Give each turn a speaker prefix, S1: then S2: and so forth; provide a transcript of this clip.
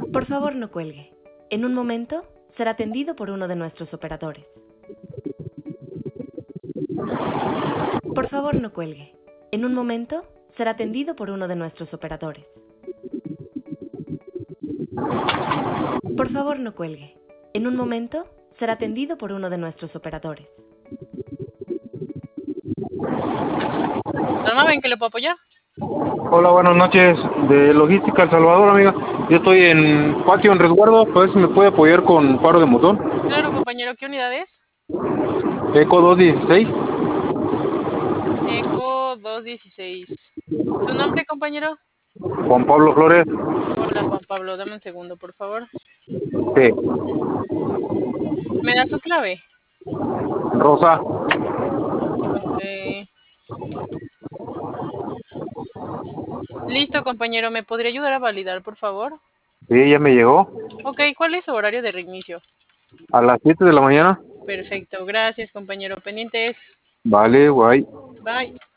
S1: Por favor, no cuelgue. En un momento será atendido por uno de nuestros operadores. Por favor, no cuelgue. En un momento será atendido por uno de nuestros operadores. Por favor, no cuelgue. En un momento será atendido por uno de nuestros operadores.
S2: Norma, ¿en qué le puedo apoyar?
S3: Hola, buenas noches. De Logística El Salvador, amiga. Yo estoy en patio en resguardo. A ver si me puede apoyar con paro de motor.
S2: Claro, compañero, ¿qué unidad es?
S3: Eco 216.
S2: Eco 216. ¿Su nombre, compañero?
S3: Juan Pablo Flores.
S2: Hola, Juan Pablo, dame un segundo, por favor.
S3: Sí.
S2: ¿Me da su clave?
S3: Rosa.
S2: Ok. Listo, compañero, ¿me podría ayudar a validar, por favor?
S3: Sí, ya me llegó.
S2: Ok, ¿cuál es su horario de reinicio?
S3: A las 7 de la mañana.
S2: Perfecto, gracias, compañero. Pendientes.
S3: Vale, guay.
S2: Bye.